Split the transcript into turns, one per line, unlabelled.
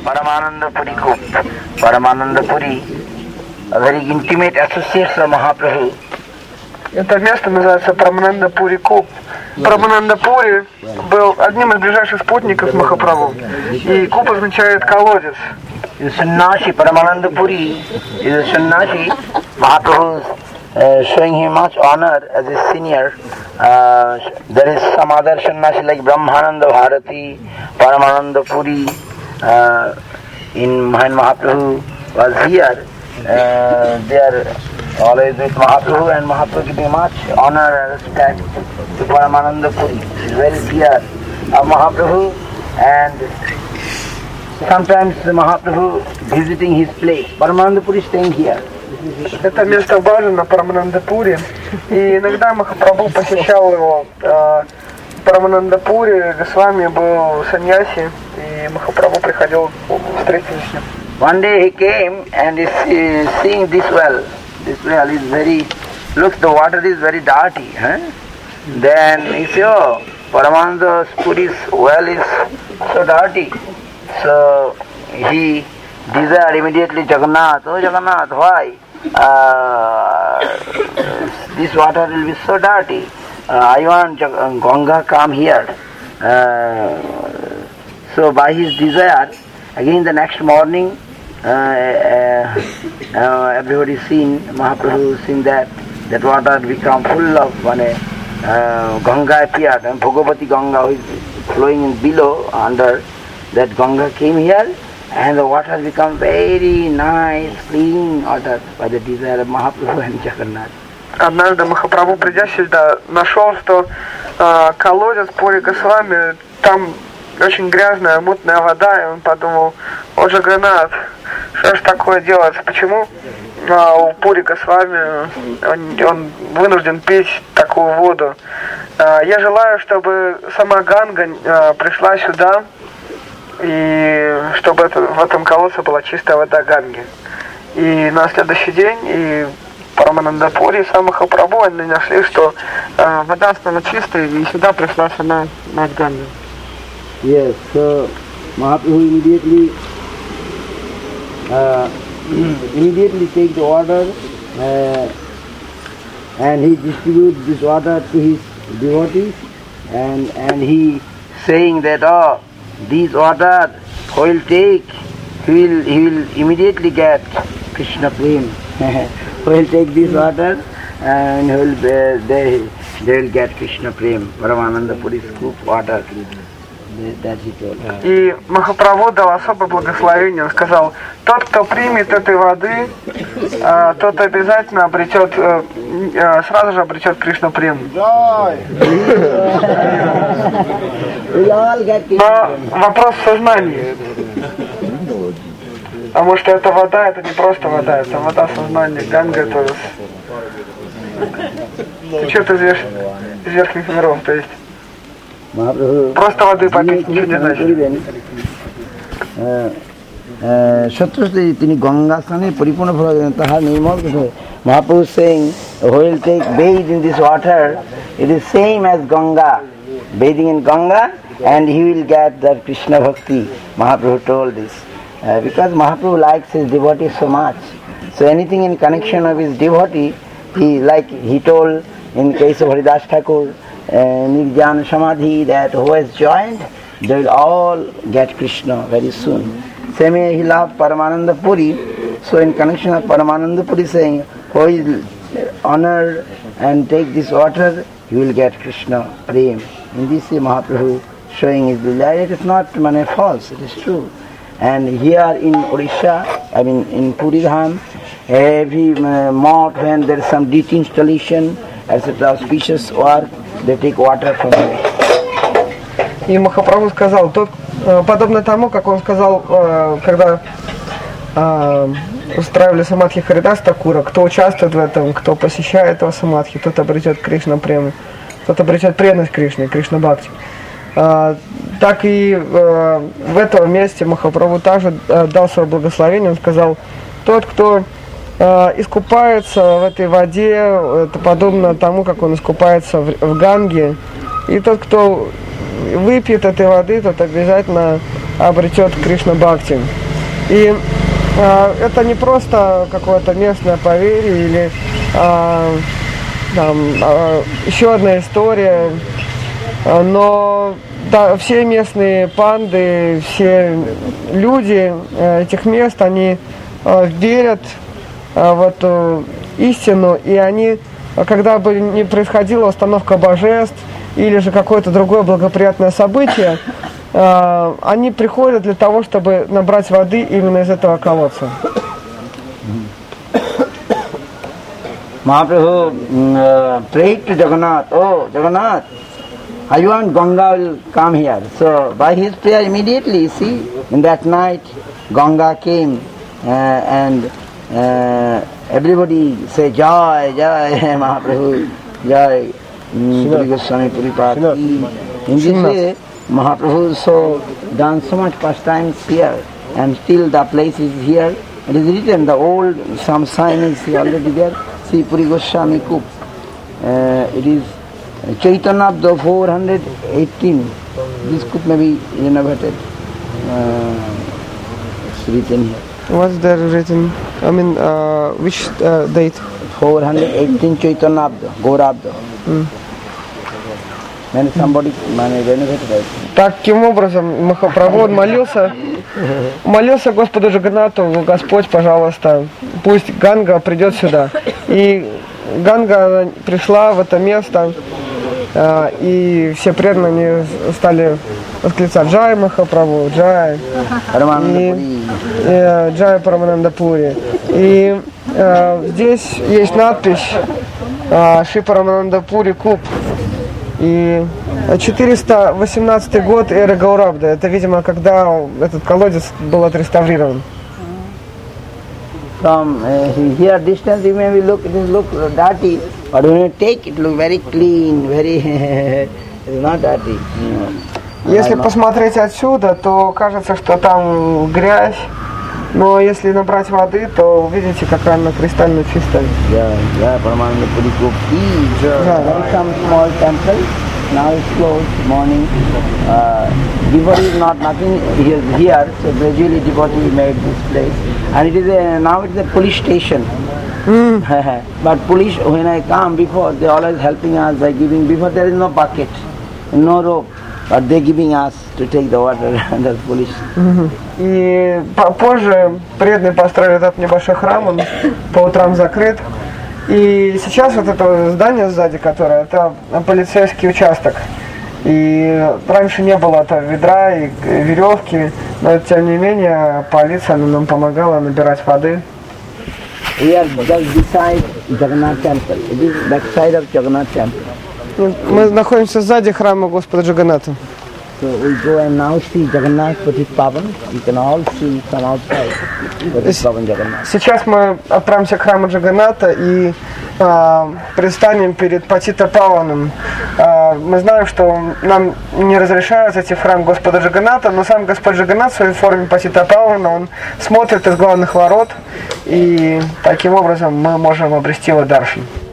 Paramananda Puri Kup. Paramananda Puri, a very intimate associate of Mahaprabhu.
Это место называется Парамананда Пури Куп. Парамананда Пури был одним из ближайших спутников Махапрабху. И Куп означает колодец.
Sannyasi Paramananda Puri is a sannyasi. Mahaprabhu is showing him much honor as a senior. There is some other sannyasi like Brahmananda Bharati, Paramananda Puri. When Mahaprabhu was here, they are always with Mahaprabhu, and Mahaprabhu giving much honor and respect to Paramananda Puri. He is very dear of Mahaprabhu, and sometimes Mahaprabhu visiting his place. Paramananda Puri staying here.
Это место важно, Парамананда Пури. И иногда Махапрабху посещал его. Парамананда Пури, Госвами был саньяси, и Махапрабху приходил встретиться с ним.
One day he came and is seeing this well. This well is very, looks the water is very dirty. Then he said, oh, Paramananda Puri's well is so dirty. So he desired immediately Jagannath, oh Jagannath, why? This water will be so dirty. I want Ganga come here. So by his desire, again the next morning, everybody seen, Mahaprabhu seen that water become full of Ganga appeared, and Bhagavati Ganga is flowing in below, under that Ganga came here, and the water become very nice, clean water by the desire of Mahaprabhu and Jagannath.
Однажды Махапрабху, придя сюда, нашел, что колодец Пури Госвами, там очень грязная, мутная вода, и он подумал, о Джаганнат, что ж такое делается, почему у Пури Госвами он вынужден пить такую воду. Я желаю, чтобы сама Ганга пришла сюда, и чтобы в этом колодце была чистая вода Ганги. И на следующий день и Парамананда Пури и сам Махапрабху, они нашли, что вода стала чистой, и сюда пришла сама мать Ганги.
Yes, so Mahaprabhu immediately take the water and he distributes this water to his devotees, and he saying that, oh, this water who will take, he will immediately get Krishna Prem. Who will take this water and they will get Krishna Prem, Paramananda Puri scoop water. That he told.
И Махапрабху дал особое благословение. Он сказал, тот, кто примет этой воды, тот обязательно обретет, сразу же обретет Кришна Прему. Но вопрос сознания. Потому что эта вода, это не просто вода, это вода сознания. Ганга это течет из верхних миров, то есть просто воды попить ничего не значит.
Shatrusri tini Ganga Sane Paripurna Taha Nirmal. Mahaprabhu is saying, who will take bathe in this water, it is same as Ganga, bathing in Ganga, and he will get that Krishna Bhakti. Mahaprabhu told this. Because Mahaprabhu likes his devotee so much. So anything in connection of his devotee, he told in case of Haridas Thakur, Nirjana Samadhi, that who has joined, they will all get Krishna very soon. Same way he loved Paramananda Puri, so in connection of Paramananda Puri saying, who is honored and take this water, he will get Krishna Prem. In this way Mahaprabhu showing his desire. It is not false, it is true. And here in Odisha, in Puri Dham, every month when there is some deity installation, etc., auspicious work, they take water from here.
И Махапрабху сказал, подобно тому, как он сказал, когда устраивали самадхи Харидас Такура, кто участвует в этом, кто посещает этого самадхи, тот обретет Кришна Прему, тот обретет преданность Кришне, Кришна Бхакти. Так и в этом месте Махапрабху также дал свое благословение. Он сказал, тот, кто искупается в этой воде, это подобно тому, как он искупается в Ганге. И тот, кто выпьет этой воды, тот обязательно обретет Кришна Бхакти. И это не просто какое-то местное поверье или еще одна история, но да, все местные панды, все люди этих мест, они верят в эту истину, и они, когда бы ни происходила установка божеств или же какое-то другое благоприятное событие, они приходят для того, чтобы набрать воды именно из этого колодца.
Mahaprabhu prayed to Jagannath, "Oh Jagannath, I want Ganga will come here." So by his prayer immediately, you see, in that night Ganga came and everybody say Jai, Jai Mahaprabhu, Jai Puri Goswami Puripad. In this way, Mahaprabhu so done so much pastimes here, and still the place is here. It is written, the old, some sign is already there. See Puri Goswami Kup. It is Chaitanabda 418. This Kup may be renovated. It's written here.
What's there written? I mean, which date?
418 Chaitanabda, Gaurabda. When somebody renovated it.
Таким образом, Махапрабху молился Господу Джаганнату: Господь, пожалуйста, пусть Ганга придет сюда. И Ганга пришла в это место, и все преданные стали восклицать: Джай Махапрабху, Джай, Джай Параманандапури. И здесь есть надпись Шри Параманандапури Куб. И 418 год эры Гаурабда. Это, видимо, когда этот колодец был отреставрирован.
From here distance you may look, it look dirty, but when you take it, look very clean, very it's not dirty.
Если посмотреть отсюда, то кажется, что там грязь, но если набрать воды, то увидите, какая она кристально чистая.
Yeah, Paramanandapuri Kup. There is some small temple. Now it's closed morning. Devotee is nothing here, so gradually devotee made this place. And it is now it is a police station. But police, when I come before, they are always helping us by giving, before there is no bucket, no rope, but they giving us to take the water under police.
И позже преданные построили этот небольшой храм, он по утрам закрыт. И сейчас вот это здание сзади, которое, это полицейский участок. И раньше не было ведра и веревки, но тем не менее полиция нам помогала набирать воды.
We are just beside Jagannath temple. It is back side of Jagannath temple.
Мы находимся сзади храма Господа Джаганната.
So we go and now see Jagannath Patit Pavan. You can all see from outside Patit Pavan Jagannath.
Сейчас мы отправимся к храму Джаганната и предстанем перед Патита Паваном. Мы знаем, что нам не разрешают зайти в храм Господа Джаганната, но сам Господь Джаганнат в своей форме Патита Павана, он смотрит из главных ворот, и таким образом мы можем обрести его даршан.